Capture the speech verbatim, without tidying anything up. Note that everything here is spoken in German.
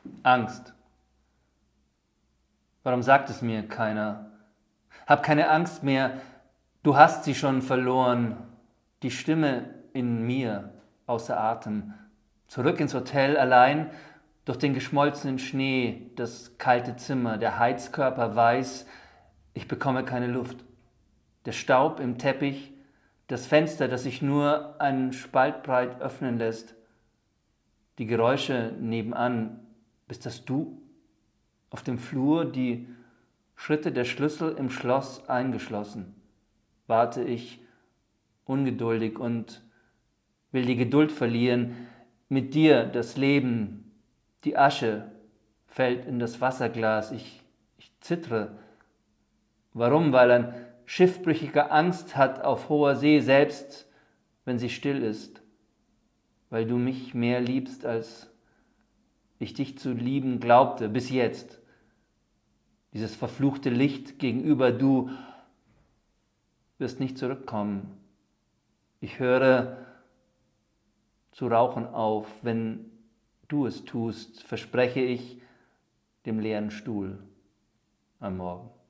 Angst. Warum sagt es mir keiner? Hab keine Angst mehr, du hast sie schon verloren. Die Stimme in mir, außer Atem. Zurück ins Hotel allein, durch den geschmolzenen Schnee, das kalte Zimmer, der Heizkörper weiß, ich bekomme keine Luft. Der Staub im Teppich, das Fenster, das sich nur einen Spalt breit öffnen lässt. Die Geräusche nebenan, bist das du? Auf dem Flur die Schritte der Schlüssel im Schloss eingeschlossen. Warte ich ungeduldig und will die Geduld verlieren. Mit dir das Leben, die Asche fällt in das Wasserglas. Ich, ich zittere. Warum? Weil ein Schiffbrüchiger Angst hat auf hoher See, selbst wenn sie still ist. Weil du mich mehr liebst, als ich dich zu lieben glaubte, bis jetzt. Dieses verfluchte Licht gegenüber, du wirst nicht zurückkommen. Ich höre zu rauchen auf, wenn du es tust, verspreche ich dem leeren Stuhl am Morgen.